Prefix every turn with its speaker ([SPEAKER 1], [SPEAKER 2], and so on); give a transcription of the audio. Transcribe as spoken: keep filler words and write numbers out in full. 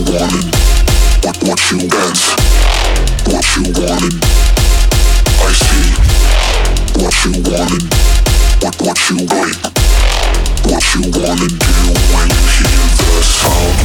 [SPEAKER 1] wanted, what what you dance, what you wanted. I see what you wanted, what what you like, what you wanna do when you hear the sound.